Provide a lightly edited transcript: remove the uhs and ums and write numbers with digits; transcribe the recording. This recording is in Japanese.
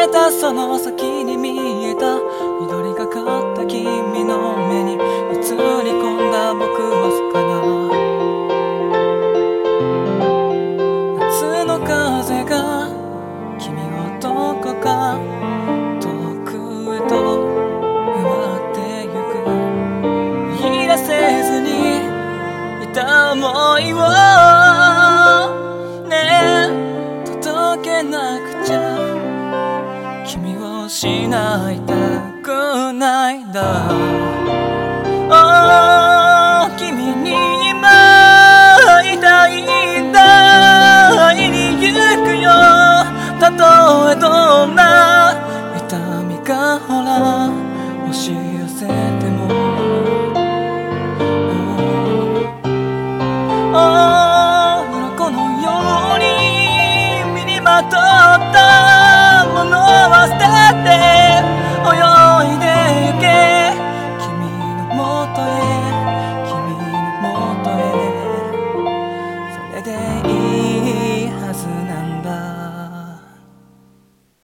えたその先に見えた緑がかった君の目に映り込んだ僕は魚。夏の風が君をどこか遠くへと奪ってゆく。言い出せずにいた想いをねえ届けなくちゃ。君を失いたくないんだ。